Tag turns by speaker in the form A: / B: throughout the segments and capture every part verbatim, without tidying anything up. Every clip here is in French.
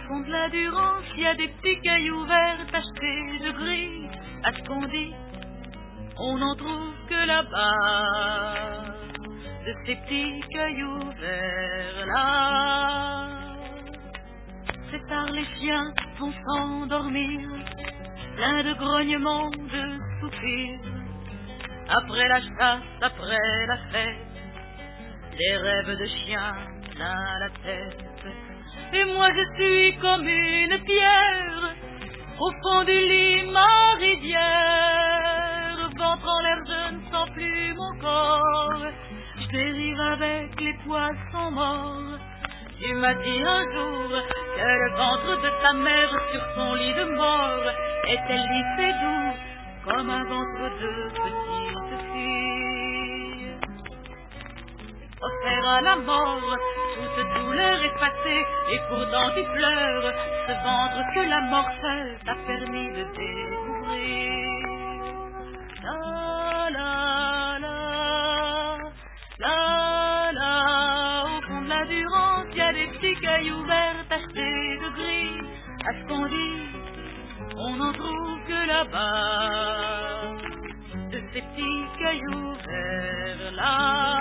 A: fond de la Durance, il y a des petits cailloux verts tachetés de gris. À ce qu'on dit, on n'en trouve que là-bas, de ces petits cailloux verts là. C'est tard, les chiens vont s'endormir, plein de grognements, de soupirs. Après la chasse, après la fête, des rêves de chiens plein la tête. Et moi je suis comme une pierre au fond du lit, ma rivière. Ventre en l'air, je ne sens plus mon corps, je dérive avec les poissons morts. Tu m'as dit un jour que le ventre de ta mère sur son lit de mort était lisse et doux comme un ventre de petite fille. Offert à la mort, toute douleur effacée, et pourtant tu pleures, ce ventre que la mort seule t'a permis de découvrir. La la la, la la, au fond de la Durance, il y a des petits cailloux verts tachetés de gris. À ce qu'on dit, on n'en trouve que là-bas, de ces petits cailloux verts là.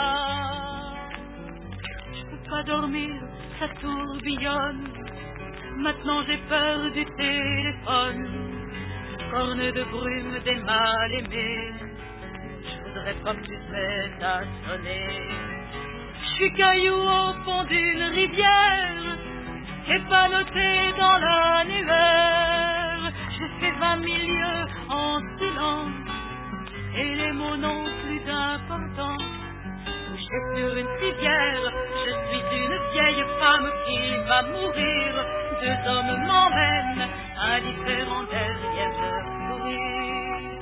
A: Pas dormir, ça tourbillonne. Maintenant j'ai peur du téléphone, corne de brume des mal-aimés. Je voudrais pas que tu te mettes à sonner. Je suis caillou au fond d'une rivière, et pas noté dans l'annuaire. J'ai fait vingt mille lieues en silence, et les mots n'ont plus d'importance. Couché sur une civière, je suis une vieille femme qui va mourir. Deux hommes m'emmènent, indifférents derrière leur sourire.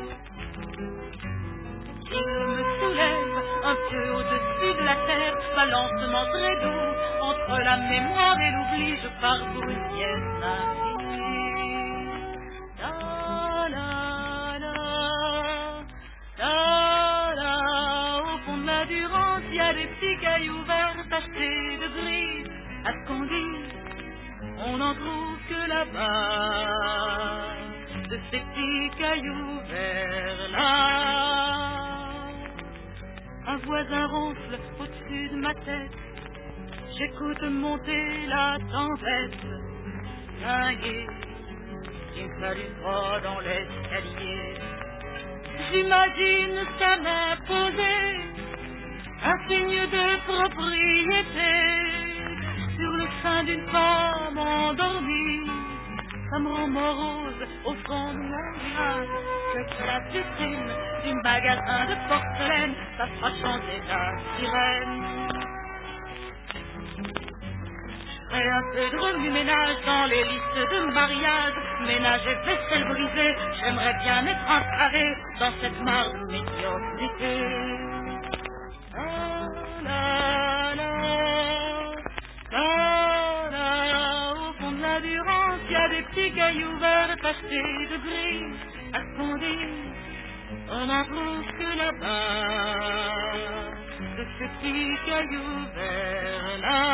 A: Il me soulève un peu au-dessus de la terre, balancement très doux, entre la mémoire et l'oubli, je pars pour une pièce infinie. La la la, la la, au fond de la Durance, il y a des petits cailloux verts tachetés de gris. À ce qu'on dit, on n'en trouve que là-bas, de ces petits cailloux verts là. Un voisin ronfle au-dessus de ma tête, j'écoute monter la tempête. Dingue, il me fallut pas dans l'escalier. J'imagine sa main posée, un signe de propriété, sur le sein d'une femme endormie. Ça me rend morose au fond de la glace, que la vitrine du magasin de porcelaine, ça fera chanter la sirène. Je ferai un peu de remue-ménage dans les listes de mariage, ménage et vaisselle brisée, j'aimerais bien être entravé dans cette mare de médiocrité. La la la, la la, au fond de la Durance, il y a des petits cailloux verts tachetés de gris. À ce qu'on dit, on n'en trouve que là-bas, de ces petits cailloux verts là.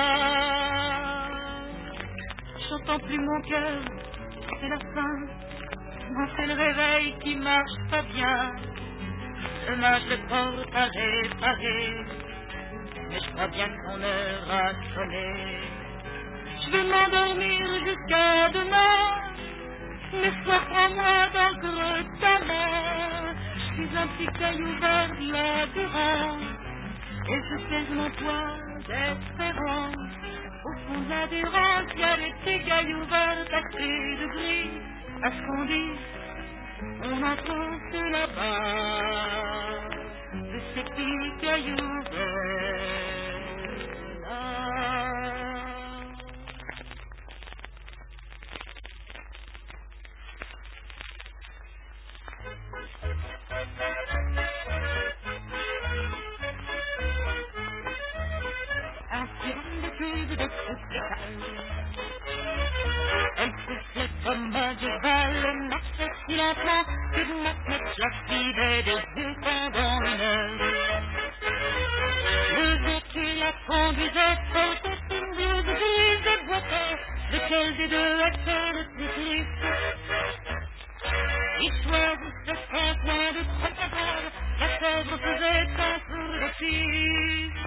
A: J'entends plus mon cœur, c'est la fin. Moi c'est le réveil qui marche pas bien. Demain je le porte à réparer, mais je crois bien que son heure a sonné. Je vais m'endormir jusqu'à demain, mais sois prends-moi dans le creux de ta main. Je suis un petit caillou vert de la Durance, et je pèse mon poids d'espérance. Au fond de la Durance, il y a des petits cailloux verts tachetés de gris. À ce qu'on dit, on n'en trouve que là-bas, de ces petits cailloux verts là. Un film de pub de festival, elle soufflait comme un cheval, marchait si lentement que ma tête la suivait des yeux pendant une heure. Le jour qui la conduisait portait une blouse grise et boitait, le Lequel des deux était le plus triste? Histoire de ce point de trop capable, la chèvre faisait un peu de fils.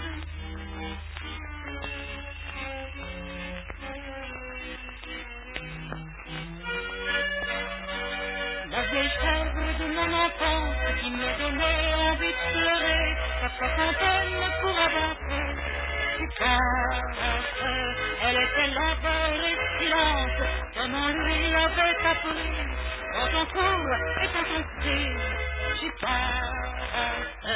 A: La vieille chèvre de mon enfance qui me donnait envie de pleurer, chaque fois qu'on peine pour avancer. Putain, elle était lenteur et silence, comme on lui avait appris. Quand on court et quand on crie, j'y pense.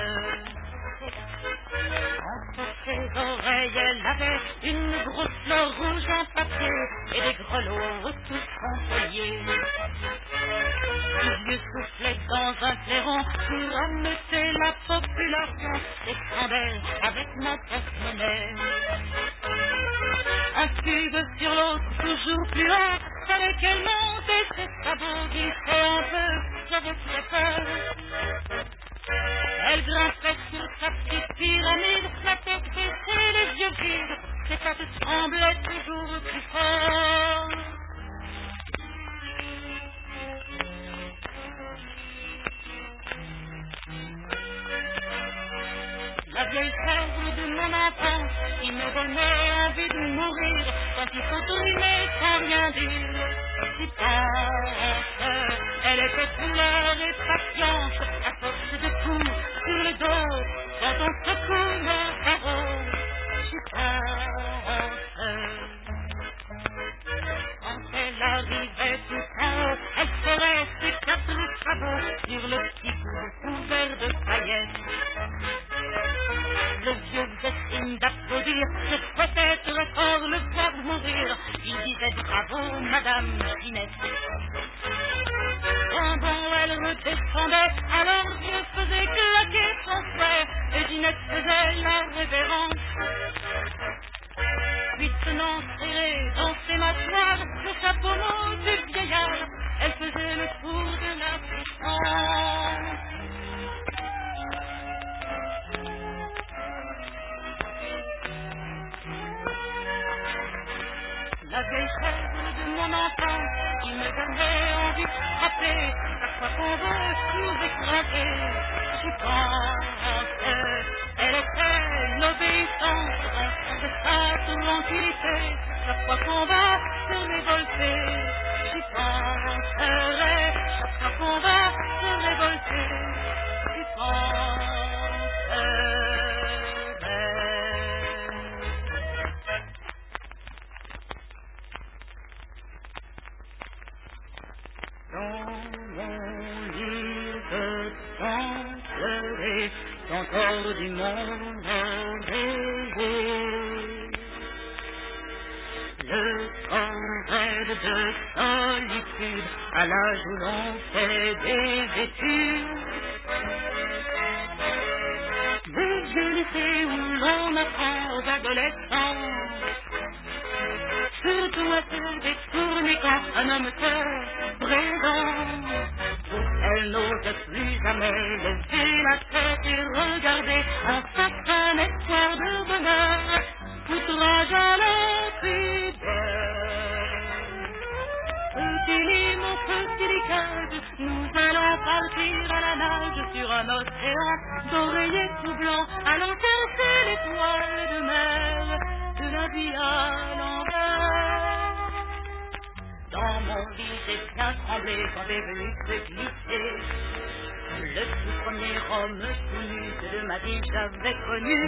A: Entre ses oreilles, elle avait une grosse fleur rouge en papier et des grelots tous son collier. Ses yeux soufflaient dans un clairon pour ameuter la population et scandale avec mon porte-monnaie. Un tube sur l'autre, toujours plus haut, fallait qu'elle monte et ses sabots glissaient un peu, j'avais très peur. Elle grimpait sur sa petite pyramide, la tête baissée, les yeux vides, ses pattes tremblaient toujours plus fort. La vieille chèvre de mon enfance qui me donnait envie de mourir quand il faut tourner sans rien dire. Si tard, elle était couleur et patience à force de coups sur le dos quand on secoue le carreau. Si tard, quand elle arrivait tout en haut, elle ferait ses quatre sabots sur le petit cou couvert de paillettes. Le vieux faisait signe d'applaudir, je souhaitais encore le voir mourir. Il disait bravo, madame Ginette. Quand bon, elle redescendait, alors Dieu faisait claquer son frère, et Ginette faisait la révérence. Puis tenant serré dans ses mâchoires, le chapeau mou du vieillard, elle faisait le tour de la puissance. La vieille chèvre de mon enfance qui me donnait envie de frapper chaque fois qu'on veut nous écraser. J'y pense, elle était l'obéissance de sa tranquillité. Chaque fois qu'on va se révolter, j'y penserai. Chaque fois qu'on va se révolter, j'y penserai. Dans mon livre sans pleurer, encore du monde à rêver. Le corps raide de solitude, à l'âge où l'on fait des études. Des yeux lycées où l'on apprend aux adolescents, surtout à se détourner quand un homme se présente. Elle n'ose plus jamais lever la tête et regarder un certain espoir de bonheur, outrage à l'infidèle. Petit lit, mon petit licade, nous allons partir à la nage sur un océan d'oreillers tout blancs, allons chercher l'étoile de mer de la vie à l'envers. Dans mon lit, j'ai bien tremblé quand est venu se glisser le tout premier homme tout nu que de ma vie j'avais connu.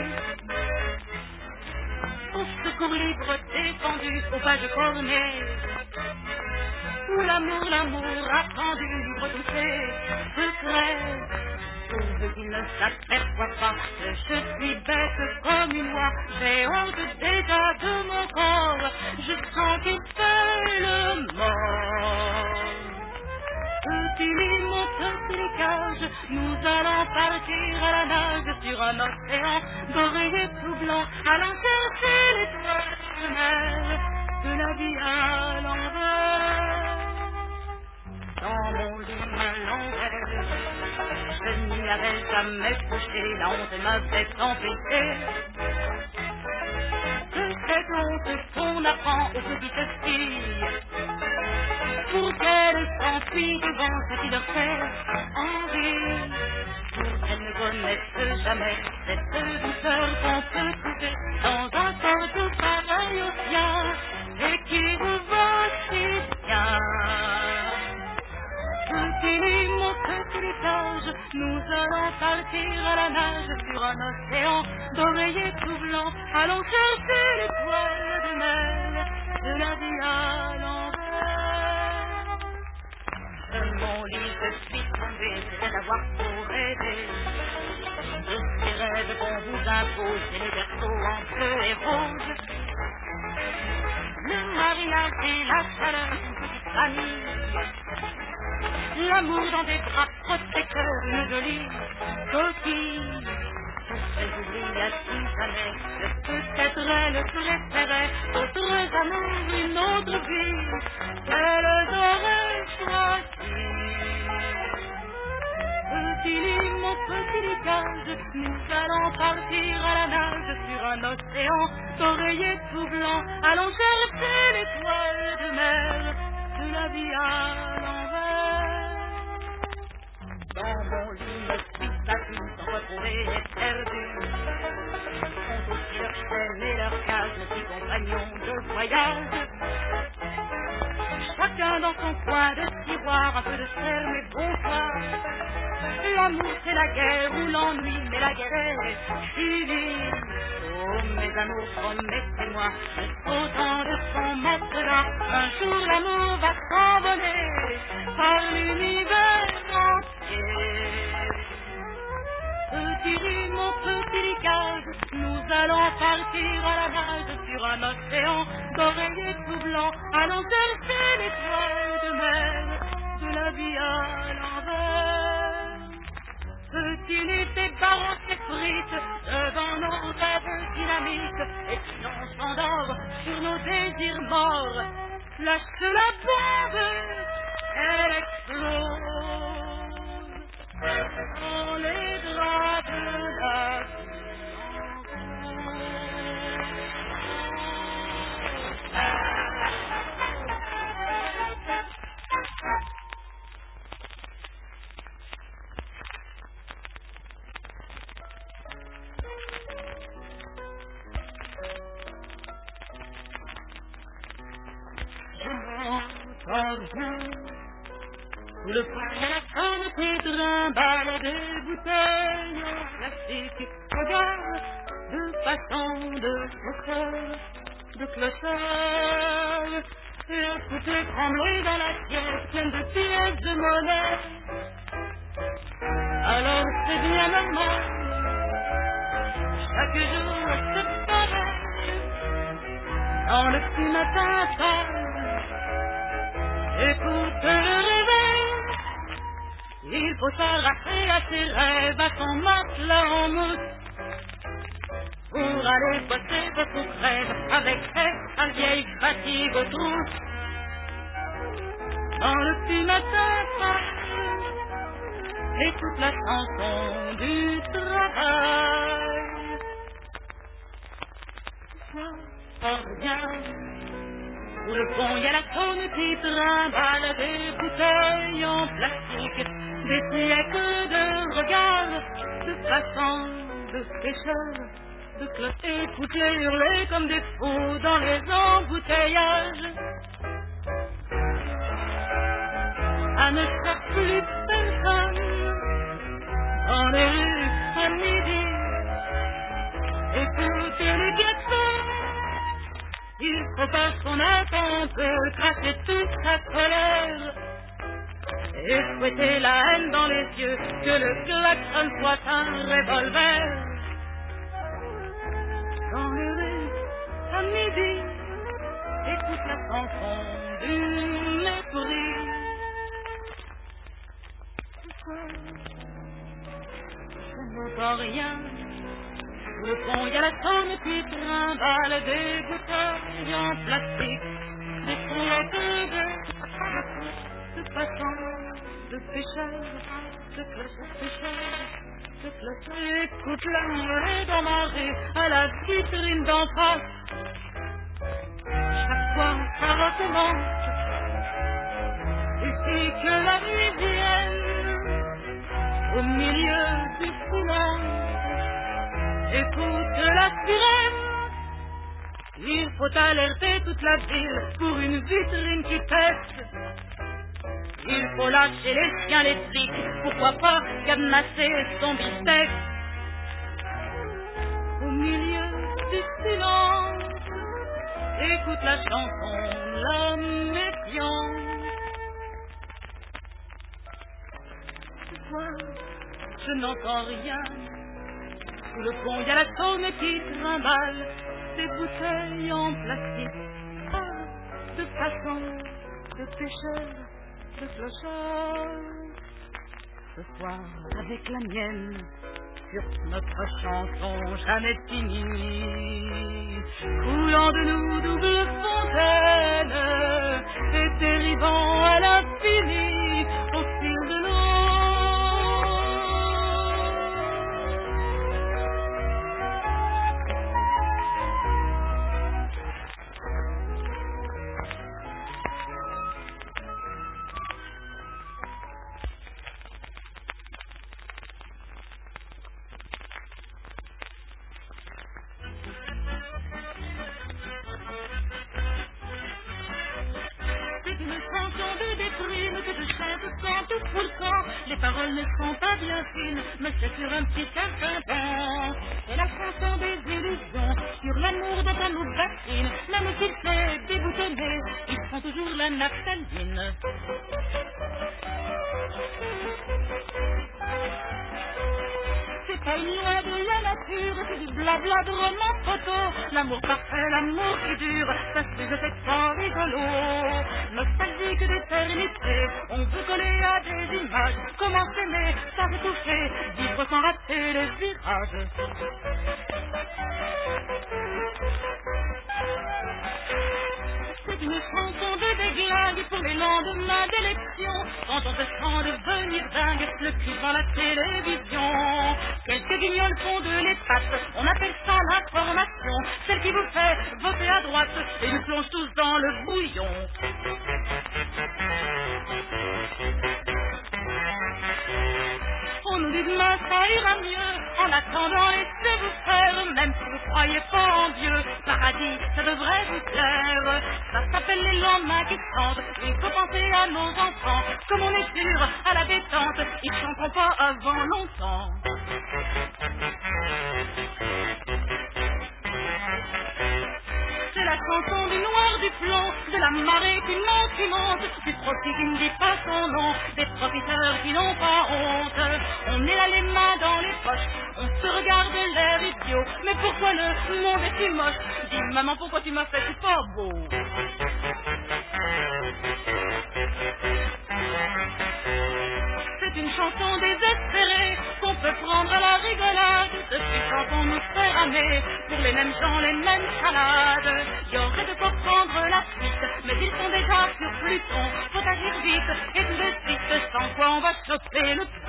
A: Au secours libre défendu, au page cornée, où l'amour, l'amour attendu livre tous ses secrets. Pourvu qu'il ne s'aperçoit pas que je suis bête comme une oie, j'ai honte déjà de mon corps, je sens qu'il fait le mort. Petit lit, mon petit cage, nous allons partir à la nage sur un océan d'oreillers tout blancs, allons chercher l'étoile de mer de la vie à l'envers. Dans mon lit à l'envers, je n'y avais jamais touché, la honte m'avait empêché. De cette honte qu'on apprend aux petites filles pour qu'elles s'enfuient devant ce qui leur fait envie, pour qu'elles ne connaissent jamais cette douceur qu'on peut trouver dans un corps tout pareil au sien et qui vous va si bien. Petit lit, mon petit litage, nous allons partir à la nage sur un océan d'oreillers tout blancs. Allons chercher l'étoile de mer de la vie à l'envers. De mon lit, je suis tombée, c'était d'avoir trop rêvé de ces rêves qu'on vous impose, et les berceaux en bleu et rose. Le mariage et la chaleur d'une petite famille, l'amour dans des bras protecteurs, une jolie coquille. Pour ces oublis à si jamais, peut-être elle préférait d'autres amours, une autre vie qu'elles auraient choisi. Petit lit, mon petit licage, nous allons partir à la nage sur un océan d'oreillers tout blancs. Allons chercher l'étoile de mer de la vie à l'envers. Dans mon lit, je suis battue sans retrouver perdu. Sont aussi leurs chaînes et leurs cages, mes petits compagnons de voyage. Chacun dans son coin de tiroir, un peu de sel mais bonsoir. L'amour c'est la guerre ou l'ennui, mais la guerre est finie. Oh mes amours, promettez-moi, autant de son matelas, un jour l'amour va s'envoler par l'univers entier. Petit lit, mon petit licage, nous allons partir à la nage sur un océan d'oreillers tout blancs. Allons chercher l'étoile de mer de la vie à l'envers. Petit lit et barons s'effritent devant nos rêves dynamiques, et si l'on s'endort sur nos désirs morts, lâche la bombe, elle explose dans les draps de la sous le poing qui trimballe des bouteilles en plastique, regarde de façon de clocheur, de clocheur, et écoutez trembler dans la pièce pleine de pièces de monnaie. Alors c'est bien normal, chaque jour c'est pareil, dans le petit matin pâle. Écoute le réveil, il faut s'arracher à ses rêves, à son matelas en mousse, pour aller bosser votre crève avec sa vieille fatigue aux trousses. Dans le petit matin pâle, écoute la chanson du travail. Ça revient. Sous le pont, il y a la tonne qui trimballe des bouteilles en plastique, des siècles de regards, de passants, de pêcheurs, de cloches. Écoutez hurler comme des fous dans les embouteillages. À ne faire plus personne dans les rues à midi. Écoutez les klaxons. Il faut pas qu'on attend, on peut cracher toute sa colère et fouetter la haine dans les yeux, que le klaxon soit un revolver. Dans les rues, à midi, écoute la chanson du mépris. Je ne vois rien. Au fond, il y a la tonne qui trimballe des bouteilles en plastique, des siècles de, de passants, de pêcheurs, de cloches de pêcheurs, de cloches. Écoute la nuée dans ma rue, à la vitrine d'en face. manque. Suffit que la nuit vienne au milieu du silence. Écoute la sirène. Il faut alerter toute la ville pour une vitrine qui pète. Il faut lâcher les chiens électriques, pourquoi pas cadenasser son bistec. Au milieu du silence, écoute la chanson, la méfiance. Ce soir, je n'entends rien. Sous le pont, il y a la saune qui trimballe des bouteilles en plastique. Ah, de passants, de pêcheurs, de clochards. Ce soir, avec la mienne, sur notre chanson jamais finie, coulant de nous double fontaine et dérivant à l'infini au fil de l'eau. Les paroles ne sont pas bien fines, mais c'est sur un petit air pimpant. C'est la chanson des illusions, sur l'amour dont on nous bassine. Même s'il s'est déboutonné, ils font toujours la naphtaline. C'est pas une loi de la nature, c'est du blabla de roman photo. L'amour parfait, l'amour qui dure, ça se fait c'est pas rigolo. Nostalgique d'éternité, on veut coller à des images. Comment s'aimer, sans étouffer, vivre sans rater les virages. C'est une chanson de déglingue pour les lendemains d'élection. Quand on se sent devenir dingue, le cri dans la télévision. Quelques guignols font de les pattes, on appelle ça l'information. Celle qui vous fait voter à droite et nous plonge tous dans le bouillon. On nous dit demain ça ira mieux, en attendant laissez-vous faire, même si vous croyez pas en Dieu, paradis ça devrait vous plaire. Ça s'appelle les lendemains qui chantent, il faut penser à nos enfants, comme on est sûr à la détente, ils chanteront pas avant longtemps. C'est la chanson du noir du plomb, de la marée qui monte, qui monte, du profit qui ne dit pas son nom, des profiteurs qui n'ont pas honte. On est là les mains dans les poches, on se regarde l'air idiot, mais pourquoi le monde est si moche? Dis maman, pourquoi tu m'as fait si pas beau? C'est une chanson désespérée qu'on peut prendre à la rigolade. Depuis quand on nous fait ramer pour les mêmes gens, les mêmes salades. Il y aurait de quoi prendre la suite, mais ils sont déjà sur Pluton. Faut agir vite et tout de suite, sans quoi on va choper le